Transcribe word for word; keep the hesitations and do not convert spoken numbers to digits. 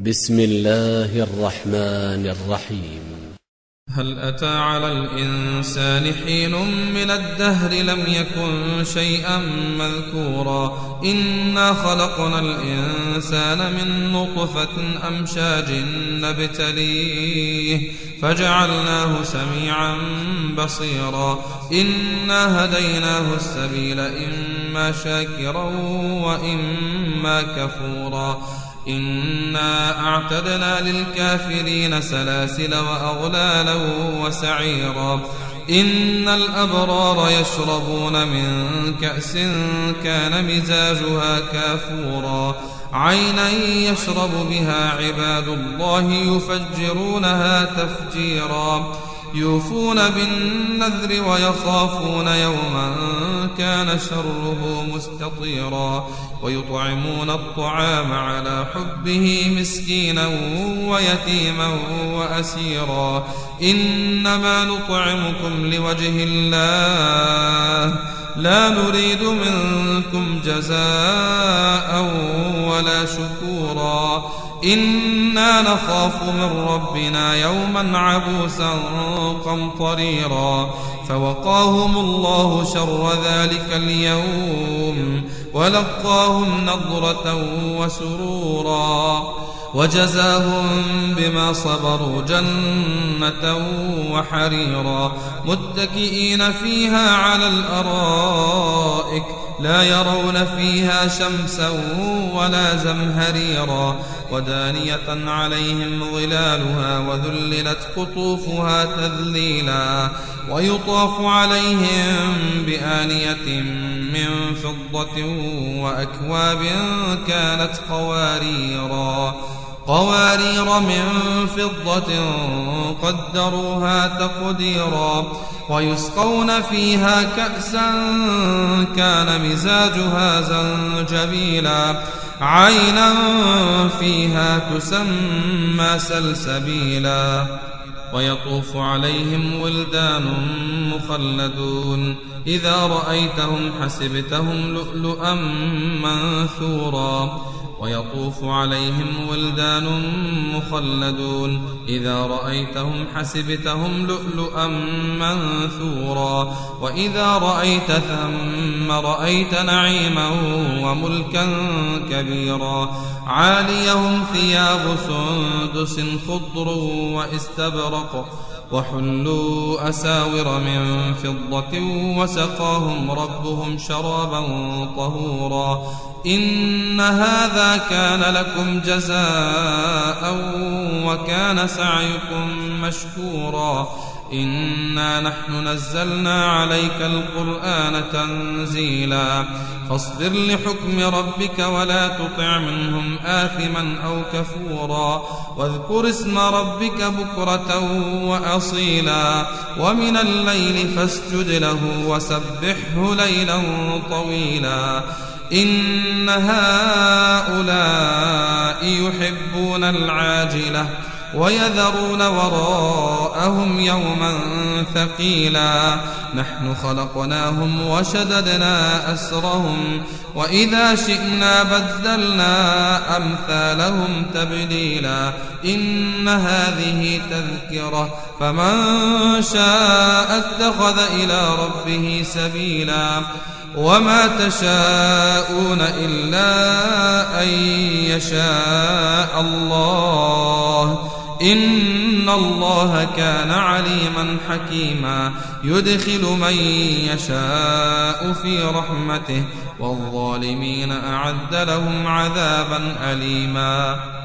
بسم الله الرحمن الرحيم. هل أتى على الإنسان حين من الدهر لم يكن شيئا مذكورا إنا خلقنا الإنسان من نطفة أمشاج نبتليه فجعلناه سميعا بصيرا إنا هديناه السبيل إما شاكرا وإما كفورا إنا أعتدنا للكافرين سلاسل وأغلالا وسعيرا إن الأبرار يشربون من كأس كان مزاجها كافورا عينا يشرب بها عباد الله يفجرونها تفجيرا يوفون بالنذر ويخافون يوما كان شره مستطيرا ويطعمون الطعام على حبه مسكينا ويتيما وأسيرا إنما نطعمكم لوجه الله لا نريد منكم جزاء ولا شكورا إنا نخاف من ربنا يوما عبوسا قمطريرا فوقاهم الله شر ذلك اليوم ولقاهم نضرة وسرورا وجزاهم بما صبروا جنة وحريرا متكئين فيها على الأرائك لا يرون فيها شمسا ولا زمهريرا ودانية عليهم ظلالها وذللت قطوفها تذليلا ويطاف عليهم بآنية من فضة وأكواب كانت قواريرا قوارير من فضة قدروها تقديرا ويسقون فيها كأسا كان مزاجها زنجبيلا عينا فيها تسمى سلسبيلا ويطوف عليهم ولدان مخلدون إذا رأيتهم حسبتهم لؤلؤا منثورا ويطوف عليهم ولدان مخلدون إذا رأيتهم حسبتهم لؤلؤا منثورا وإذا رأيت ثم رأيت نعيما وملكا كبيرا عاليهم ثياب سندس خضر واستبرق وحلوا أساور من فضة وسقاهم ربهم شرابا طهورا إن هذا كان لكم جزاء وكان سعيكم مشكورا إنا نحن نزلنا عليك القرآن تنزيلا فاصبر لحكم ربك ولا تطع منهم آثما أو كفورا واذكر اسم ربك بكرة وأصيلا ومن الليل فاسجد له وسبحه ليلا طويلا إن هؤلاء يحبون العاجلة ويذرون وراءهم يوما ثقيلا نحن خلقناهم وشددنا أسرهم وإذا شئنا بدلنا أمثالهم تبديلا إن هذه تذكرة فمن شاء اتخذ إلى ربه سبيلا وما تشاءون إلا أن يشاء الله إن الله كان عليما حكيما يدخل من يشاء في رحمته والظالمين أعد لهم عذابا أليما.